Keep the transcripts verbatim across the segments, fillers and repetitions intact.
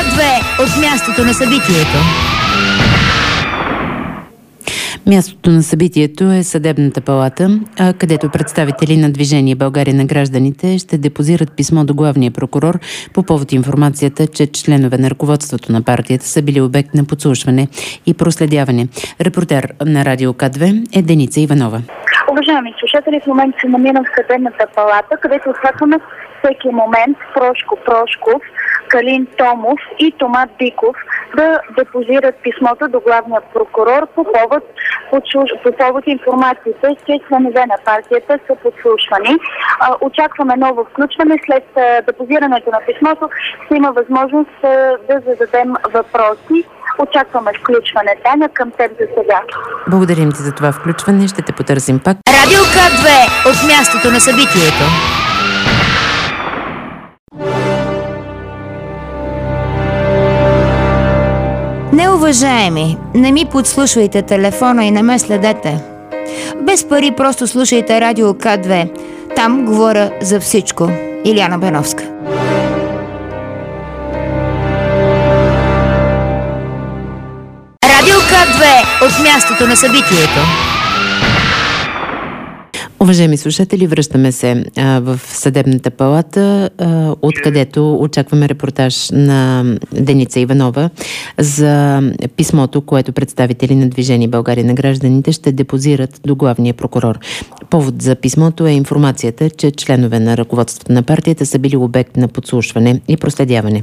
две от мястото на събитието. Мястото на събитието е Съдебната палата, където представители на Движение България на гражданите ще депозират писмо до главния прокурор по повод информацията, че членове на ръководството на партията са били обект на подслушване и проследяване. Репортер на Радио К две е Деница Иванова. Уважаеми слушатели, в момента се намирам в Съдебната палата, където очакваме всеки момент Прошко Прошков, Калин Томов и Тома Биков да депозират писмото до главния прокурор по повод, по повод информацията, че членове на партията са подслушвани. Очакваме ново включване. След депозирането на писмото ще има възможност да зададем въпроси. Очакваме включване. Таня, към теб за сега. Благодарим ти за това включване. Ще те потърсим пак. Радио К две от мястото на събитието. Неуважаеми, не ми подслушвайте телефона и не ме следете. Без пари просто слушайте Радио К две. Там говоря за всичко. Илияна Беновска. Радио К две от мястото на събитието. Уважаеми слушатели, връщаме се а, в Съдебната палата, а, откъдето очакваме репортаж на Деница Иванова за писмото, което представители на Движение България на гражданите ще депозират до главния прокурор. Повод за писмото е информацията, че членове на ръководството на партията са били обект на подслушване и проследяване.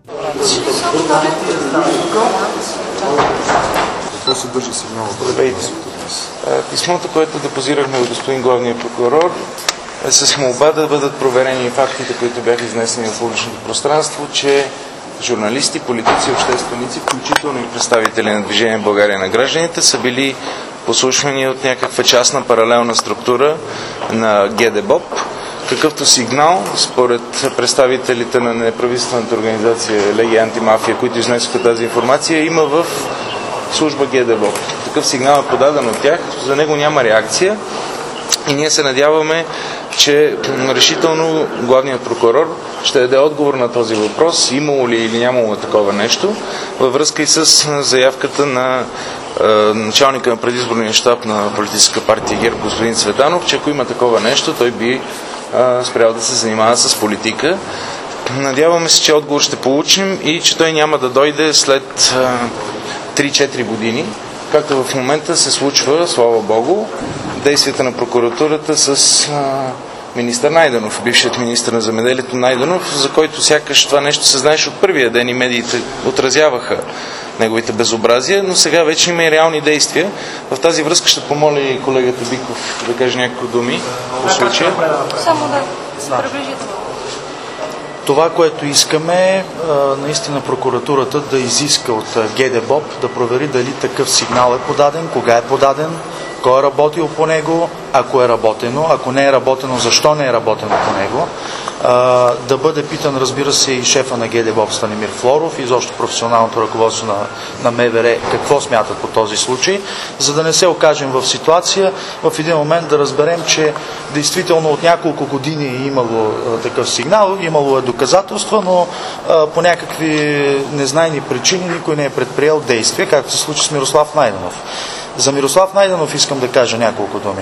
Какво се държи сигналът? Писмото, което депозирахме от господин главния прокурор, е с молба да бъдат проверени фактите, които бяха изнесени в публичното пространство, че журналисти, политици, общественици, включително и представители на Движение България на гражданите, са били послушвани от някаква частна паралелна структура на ГДБОП. Какъвто сигнал, според представителите на неправителствената организация Легия Антимафия, които изнесоха тази информация, има в служба ГДБОП. Такъв сигнал е подаден от тях, за него няма реакция и ние се надяваме, че решително главният прокурор ще даде отговор на този въпрос, имало ли или нямало такова нещо, във връзка и с заявката на е, началника на предизборния щаб на политическа партия ГЕРБ, господин Цветанов, че ако има такова нещо, той би е, спрял да се занимава с политика. Надяваме се, че отговор ще получим и че той няма да дойде след е, три-четири години, както в момента се случва, слава Богу, действията на прокуратурата с а, министър Найденов, бившият министър на земеделието Найденов, за който сякаш това нещо се знаеше от първия ден и медиите отразяваха неговите безобразия, но сега вече има и реални действия. В тази връзка ще помоля и колегата Биков да каже някакви думи по случая. Само да се приближите. Това, което искаме е наистина прокуратурата да изиска от ГДБОП да провери дали такъв сигнал е подаден, кога е подаден, кой е работил по него, ако е работено, ако не е работено, защо не е работено по него. Да бъде питан, разбира се, и шефа на ГДБОП Станимир Флоров и изобщо професионалното ръководство на, на МВР какво смятат по този случай, за да не се окажем в ситуация в един момент да разберем, че действително от няколко години е имало а, такъв сигнал, имало е доказателства, но а, по някакви незнайни причини никой не е предприел действия, както се случи с Мирослав Найденов. За Мирослав Найденов искам да кажа няколко думи.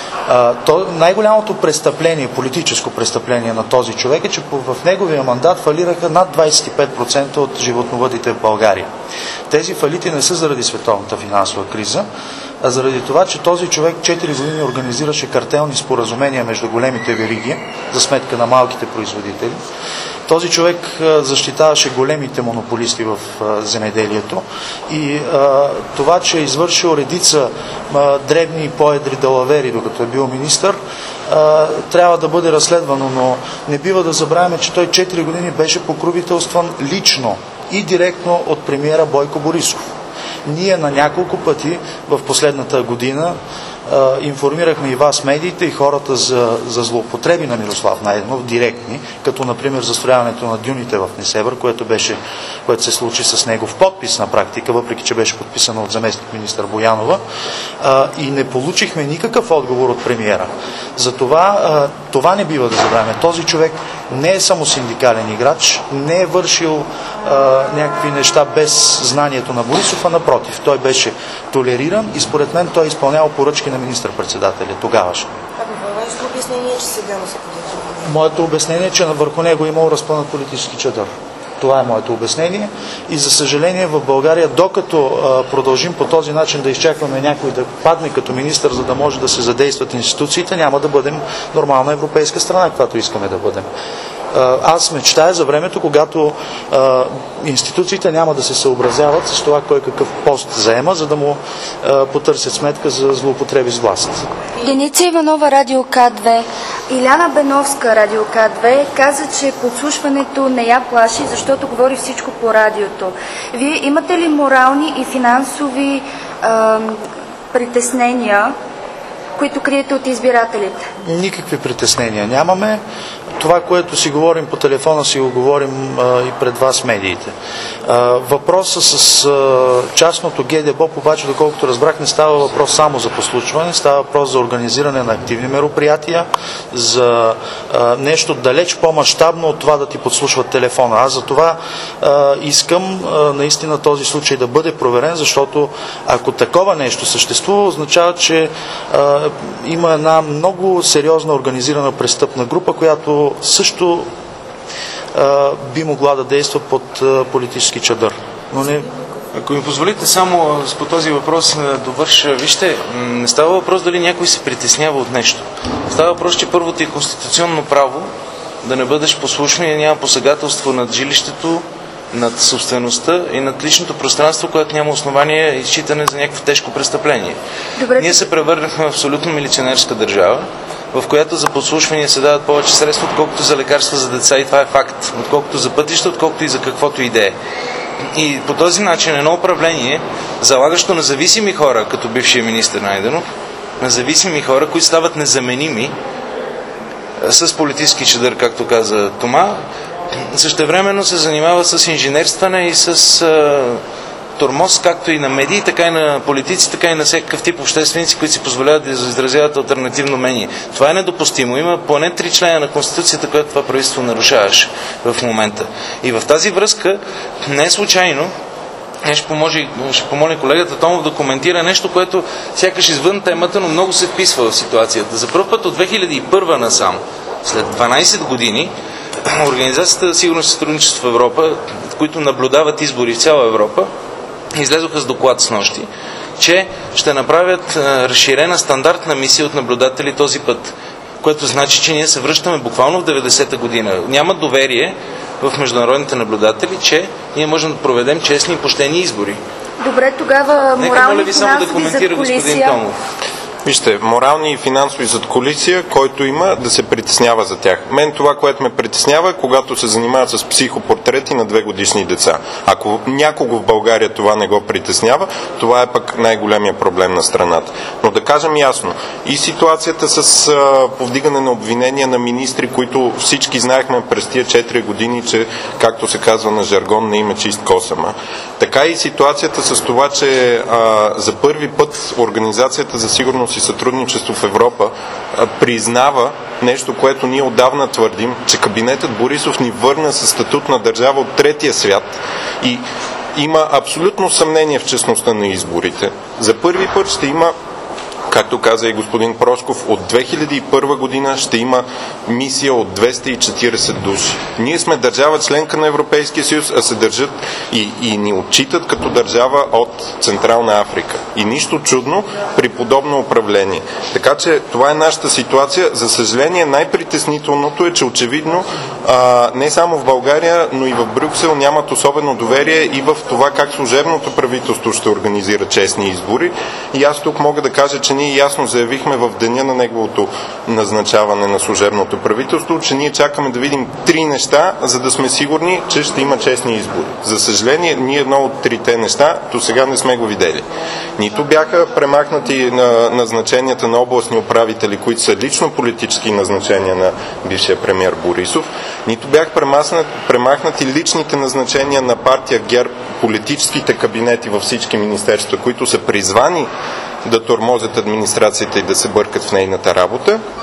То, най-голямото престъпление, политическо престъпление на този човек е, че в неговия мандат фалираха над двадесет и пет процента от животновъдите в България. Тези фалити не са заради световната финансова криза, а заради това, че този човек четири години организираше картелни споразумения между големите вериги за сметка на малките производители. Този човек защитаваше големите монополисти в земеделието и а, това, че е извършил редица а, дребни и по-едри далавери, докато е бил министър, а, трябва да бъде разследвано, но не бива да забравяме, че той четири години беше покровителстван лично и директно от премиера Бойко Борисов. Ние на няколко пъти в последната година а, информирахме и вас, медиите, и хората за, за злоупотреби на Мирослав Найденов, директни, като например застрояването на дюните в Несебър, което, беше, което се случи с негов подпис на практика, въпреки че беше подписано от заместник министър Боянова, а, и не получихме никакъв отговор от премиера. Затова а, това не бива да забравяме. Този човек не е само синдикален играч, не е вършил а, някакви неща без знанието на Борисов, а напротив. Той беше толериран и според мен той изпълнява поръчки на министър-председателя тогаваше. Вашето обяснение е, че сега не се поддържа. Моето обяснение е, че върху него е имал разпънат политически чадър. Това е моето обяснение и за съжаление в България, докато а, продължим по този начин да изчакваме някой да падне като министър, за да може да се задействат институциите, няма да бъдем нормална европейска страна, каквато искаме да бъдем. А, аз мечтая за времето, когато а, институциите няма да се съобразяват с това кой какъв пост заема, за да му а, потърсят сметка за злоупотреби с власт. Деница Иванова, Радио К две. Иляна Беновска, Радио К две, каза, че подслушването не я плаши, защото говори всичко по радиото. Вие имате ли морални и финансови а, притеснения, които криете от избирателите? Никакви притеснения нямаме. Това, което си говорим по телефона, си го говорим а, и пред вас медиите. А, въпросът с а, частното ГДБОП, обаче, доколкото разбрах, не става въпрос само за послушване, става въпрос за организиране на активни мероприятия, за а, нещо далеч по-мащабно от това да ти подслушват телефона. Аз за това а, искам а, наистина този случай да бъде проверен, защото ако такова нещо съществува, означава, че а, има една много сериозна организирана престъпна група, която също а, би могла да действа под а, политически чадър. Но не... Ако ми позволите само по този въпрос да довърша, вижте, не става въпрос дали някой се притеснява от нещо. Става въпрос, че първо ти е конституционно право да не бъдеш послушен и няма посегателство над жилището, над собствеността и над личното пространство, което няма основание и считане за някакво тежко престъпление. Добре. Ние се превърнахме в абсолютно милиционерска държава, в която за подслушвания се дават повече средства, отколкото за лекарства за деца, и това е факт. Отколкото за пътища, отколкото и за каквото и да е. И по този начин едно управление, залагащо на зависими хора, като бившия министър Найденов, на зависими хора, които стават незаменими с политически чадър, както каза Тома, същевременно се занимава с инженерстване и с а, тормоз, както и на медии, така и на политици, така и на всякакъв тип общественици, които си позволяват да изразяват алтернативно мнение. Това е недопустимо. Има поне три члена на Конституцията, което това правителство нарушаваше в момента. И в тази връзка не е случайно, ще, поможи, ще помоля колегата Томов да коментира нещо, което сякаш извън темата, но много се вписва в ситуацията. За първ път от две хиляди и първа насам, след дванайсет години, Организацията за сигурност и сътрудничество в Европа, които наблюдават избори в цяла Европа, излезоха с доклад с нощи, че ще направят а, разширена стандартна мисия от наблюдатели този път, което значи, че ние се връщаме буквално в деветдесета година. Няма доверие в международните наблюдатели, че ние можем да проведем честни и почтени избори. Добре, тогава морални и финансови задкулисия. Вижте, морални и финансови задкулисия, който има, да се притеснява за тях. Мен това, което ме притеснява, е когато се занимават с психопортрети на две годишни деца. Ако някого в България това не го притеснява, това е пък най-големия проблем на страната. Но да кажем ясно, и ситуацията с а, повдигане на обвинения на министри, които всички знаехме през тия четири години, че, както се казва на жаргон, не има чист косама. Така и ситуацията с това, че а, за първи път Организацията за сигурност и сътрудничество в Европа а, признава нещо, което ние отдавна твърдим, че кабинетът Борисов ни върна със статут на държава от третия свят и има абсолютно съмнение в честността на изборите. За първи път ще има, както каза и господин Прошков, от две хиляди и първа година ще има мисия от двеста и четирийсет души. Ние сме държава членка на Европейския съюз, а се държат и, и ни отчитат като държава от Централна Африка. И нищо чудно при подобно управление. Така че това е нашата ситуация. За съжаление, най-притеснителното е, че очевидно а, не само в България, но и в Брюксел нямат особено доверие и в това как служебното правителство ще организира честни избори. И аз тук мога да кажа, че ние ясно заявихме в деня на неговото назначаване на служебното правителство, че ние чакаме да видим три неща, за да сме сигурни, че ще има честни избори. За съжаление, ние едно от трите неща до сега не сме го видели. Нито бяха премахнати на назначенията на областни управители, които са лично политически назначения на бившия премиер Борисов, нито бяха премахнати, премахнати личните назначения на партия ГЕРБ, политическите кабинети във всички министерства, които са призвани да тормозят администрацията и да се бъркат в нейната работа.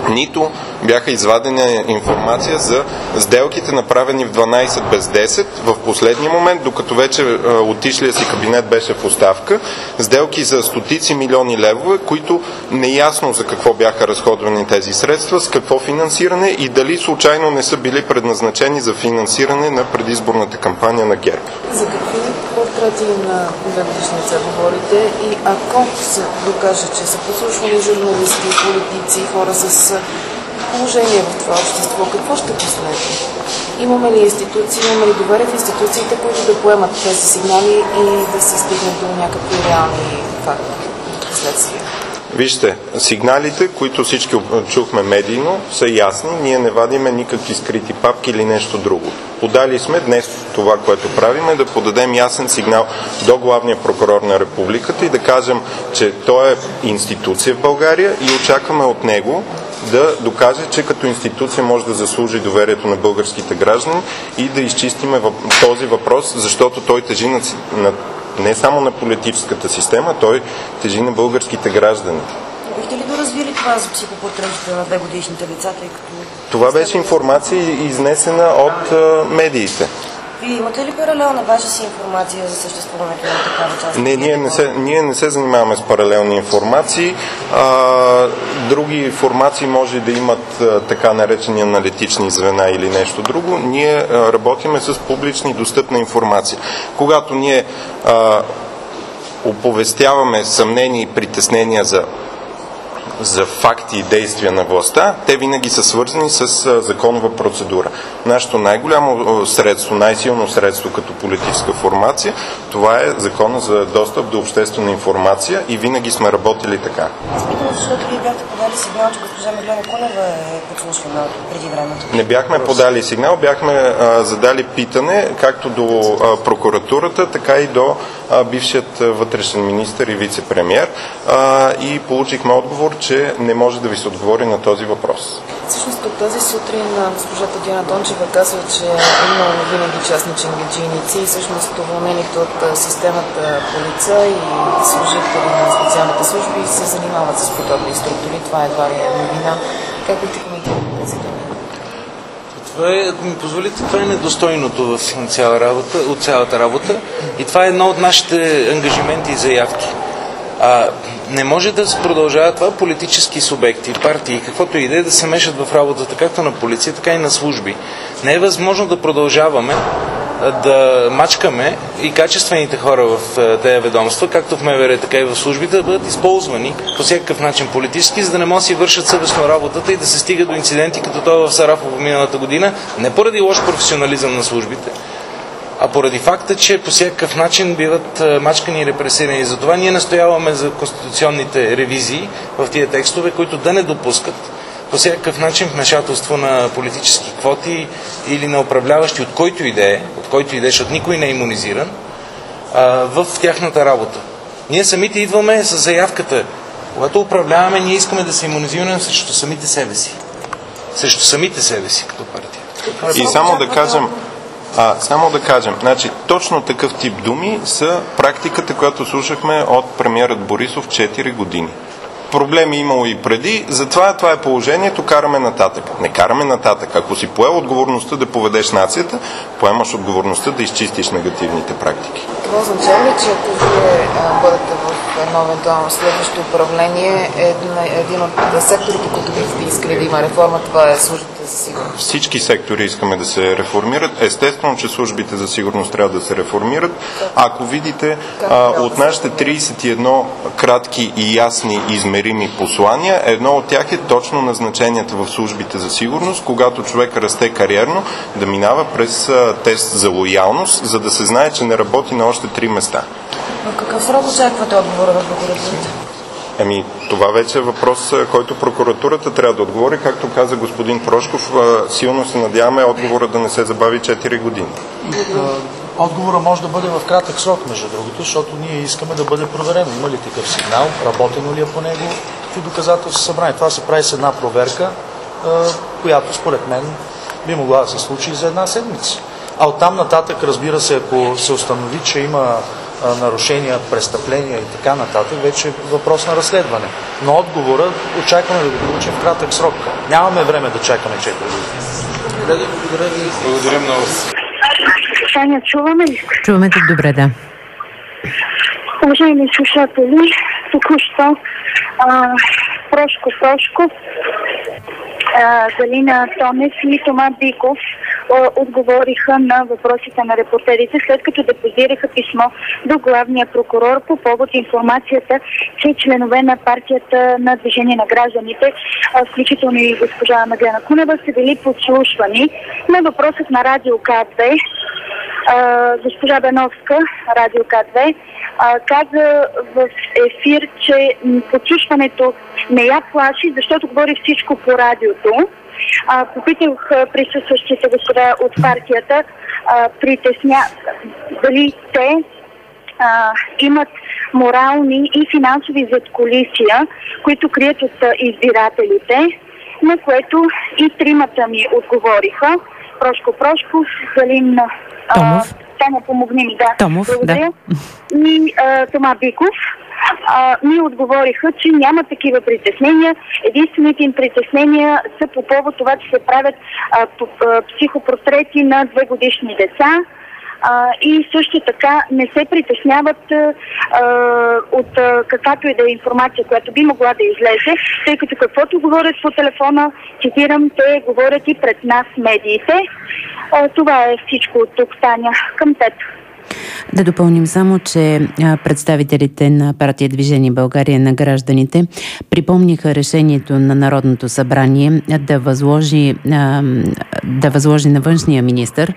нито бяха извадени информация за сделките, направени в дванайсет без десет в последния момент, докато вече а, отишлия си кабинет беше в оставка. Сделки за стотици милиони левове, които неясно за какво бяха разходвани тези средства, с какво финансиране и дали случайно не са били предназначени за финансиране на предизборната кампания на ГЕРБ. За какви портрети на две-годишни деца говорите и ако се докаже, че са подслушвани журналисти, политици, хора с положение в това общество, какво ще последва? Имаме ли институции, имаме ли доверие в институциите, които да поемат тези сигнали и да се стигне до някакви реални факти и последствия? Вижте, сигналите, които всички чухме медийно, са ясни. Ние не вадиме никакви скрити папки или нещо друго. Подали сме днес това, което правим, е да подадем ясен сигнал до главния прокурор на републиката и да кажем, че той е институция в България и очакваме от него да докаже, че като институция може да заслужи доверието на българските граждани и да изчистиме този въпрос, защото той тежи на, на не само на политическата система, той тежи на българските граждани. Бихте ли доразвили това за психопортретите на две годишните лица, тъй като... Това беше информация изнесена от а, медиите. Вие имате ли паралелна ваша си информация за съществуването на такава част? Не, ние не се, ние не се занимаваме с паралелни информации. А, други информации може да имат а, така наречени аналитични звена или нещо друго. Ние а, работиме с публична и достъпна информация. Когато ние а, оповестяваме съмнения и притеснения за за факти и действия на властта, те винаги са свързани с а, законова процедура. Нашето най-голямо средство, най-силно средство като политическа формация, това е закона за достъп до обществена информация и винаги сме работили така. Спитам, защото вие бяхте подали сигнал, че госпожа Меглена Кунева е подслушвана преди времето. Не бяхме подали сигнал, бяхме а, задали питане както до а, прокуратурата, така и до а, бившият вътрешен министър и вице-премиер а, и получихме отговор, че не може да ви се отговори на този въпрос. Всъщност от тази сутрин госпожата Диана Дончева казва, че е имало винаги частни ченгеджийници и всъщност уволнените от системата полица и служители на специалните служби се занимават с подобни структури. Това едва ли е новина. Как бихте коментирали тези думи? Това е, ако ми позволите, това е недостойното в цяла работа, от цялата работа и това е едно от нашите ангажименти и заявки. А, не може да се продължава това политически субекти, партии, каквото и да е, да се мешат в работата както на полиция, така и на служби. Не е възможно да продължаваме да мачкаме и качествените хора в тези ведомства, както в МВР, така и в службите, да бъдат използвани по всякакъв начин политически, за да не могат да си вършат съвестно работата и да се стига до инциденти, като това в Сарафово миналата година, не поради лош професионализъм на службите, а поради факта, че по всякакъв начин биват мачкани и репресирани. Затова ние настояваме за конституционните ревизии в тия текстове, които да не допускат по всякакъв начин вмешателство на политически квоти или на управляващи, от който и да е, от който и да е, защото никой не е имунизиран, в тяхната работа. Ние самите идваме с заявката. Когато управляваме, ние искаме да се имунизираме срещу самите себе си. Срещу самите себе си, като партия. И само да кажем, А, само да кажем, значи, точно такъв тип думи са практиката, която слушахме от премиерът Борисов четири години. Проблеми имало и преди, затова това е положението, караме нататък. Не караме нататък. Ако си поел отговорността да поведеш нацията, поемаш отговорността да изчистиш негативните практики. Това означава ли, че ако вие бъдете в новото следващо управление, един от секторите, които бихте искали да има реформа, това е службите за сигурност? Всички сектори искаме да се реформират. Естествено, че службите за сигурност трябва да се реформират. Ако видите а, от нашите тридесет и едно кратки и ясни измерими послания, едно от тях е точно назначенията в службите за сигурност, когато човек расте кариерно, да минава през а, тест за лоялност, за да се знае, че не работи на още три места. В какъв срок очаквате отговора в прокуратурата? Ами, това вече е въпрос, който прокуратурата трябва да отговори. Както каза господин Прошков, силно се надяваме отговора да не се забави четири години. Отговора може да бъде в кратък срок, между другото, защото ние искаме да бъде проверено. Има ли такъв сигнал, работено ли е по него, какви доказателства са събрани. Това се прави с една проверка, която според мен би могла да се случи за една седмица. А оттам нататък, разбира се, ако се установи, че има а, нарушения, престъпления и така нататък, вече е въпрос на разследване. Но отговора очакваме да го получим в кратък срок. Нямаме време да чакаме четири години. Благодаря много. Таня, чуваме ли? Чуваме те добре, да. Уважаеми слушатели, току-що а, Прошко Прошков, а, Галина Тонев и Тома Биков а, отговориха на въпросите на репортерите, след като депозираха писмо до главния прокурор по повод информацията, че членове на партията на Движение на гражданите, а, включително и госпожа Меглена Кунева, са били подслушвани. На въпросът на Радио КАТ две, а, госпожа Беновска, Радио КАТ две, а, каза в ефир, че подслушването не я плаши, защото говори всичко по радиото. А, попитах присъстващите господа от партията, а, притесня дали те а, имат морални и финансови задкулисия, които крият от а, избирателите, на което и тримата ми отговориха. Прошко Прошков, Галин Томов. Таня, помогни ми, да. Томов, благодаря. Да. И а, Тома Биков а, ми отговориха, че няма такива притеснения. Единствените им притеснения са по повод това, че се правят а, по, а, психопортрети на две годишни деца. А, и също така не се притесняват а, от а, каквато и да е информация, която би могла да излезе, тъй като каквото говорят по телефона, цитирам, те говорят и пред нас медиите. А, това е всичко от тук, Таня, към теб. Да допълним само, че представителите на партия Движение България на гражданите припомниха решението на Народното събрание да възложи, да възложи на външния министър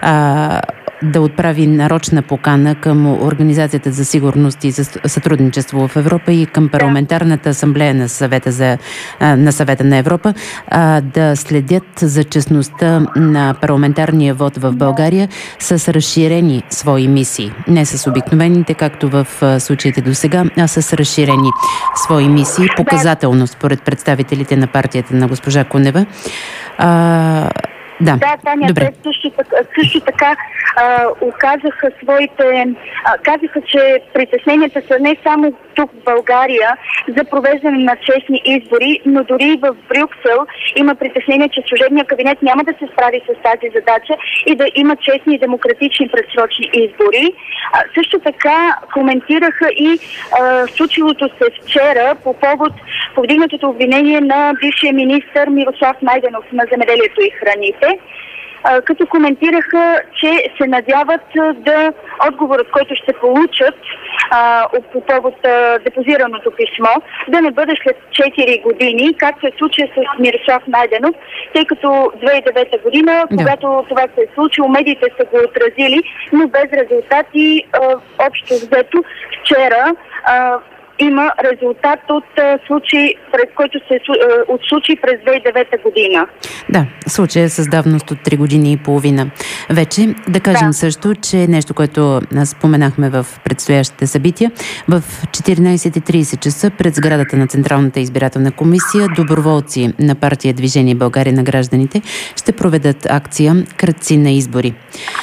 да отправи нарочна покана към Организацията за сигурност и за сътрудничество в Европа и към Парламентарната асамблея на Съвета, за, на Съвета на Европа да следят за честността на парламентарния вод в България с разширени свои мисии. Не с обикновените, както в случаите до сега, а с разширени свои мисии. Показателно според представителите на партията на госпожа Кунева. А, Да, да, Таня, добре. те също така, също така а, оказаха своите... А, казаха, че притесненията са не само тук в България за провеждане на честни избори, но дори и в Брюксел има притеснение, че служебният кабинет няма да се справи с тази задача и да има честни и демократични предсрочни избори. А, също така коментираха и а, случилото се вчера по повод повдигнатото обвинение на бившия министър Мирослав Найденов на земеделието и храните, като коментираха, че се надяват да отговорът, който ще получат а, по повод а, депозираното писмо, да не бъде след четири години, както е случая с Мирослав Найденов, тъй като две хиляди и девета година, да. Когато това се е случило, медиите са го отразили, но без резултати. А, общо взето вчера а, има резултат от случай, през който се от случай през две хиляди и девета година. Да, случай е с давност от три години и половина. Вече да кажем да. също, че нещо, което споменахме в предстоящите събития, в четиринайсет и трийсет часа пред сградата на Централната избирателна комисия доброволци на партия Движение България на гражданите ще проведат акция "Крадци на избори".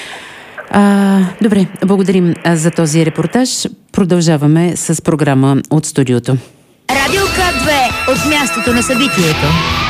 А, добре, благодарим за този репортаж. Продължаваме с програма от студиото. Радио КАТ две от мястото на събитието.